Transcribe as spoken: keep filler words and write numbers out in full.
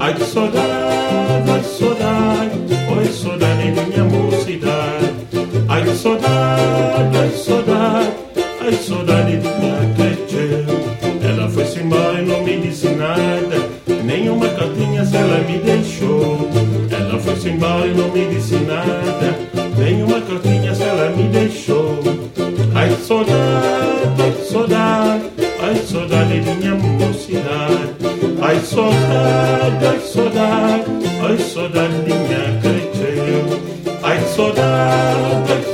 Ai, saudade, ai, saudade, oi, saudade de minha mocidade. Ai, saudade, ai, saudade, ai, saudade de minha creche. Ela foi-se embora e não me disse nada, nenhuma cartinha se ela me deixou. Ela foi-se embora e não me disse nada, nenhuma cartinha se ela me deixou. Ai, saudade, ai, saudade, ai, saudade de minha mocidade. Ai, saudade, ai, saudade, ai, saudade de minha creche. Ai, saudade, ai,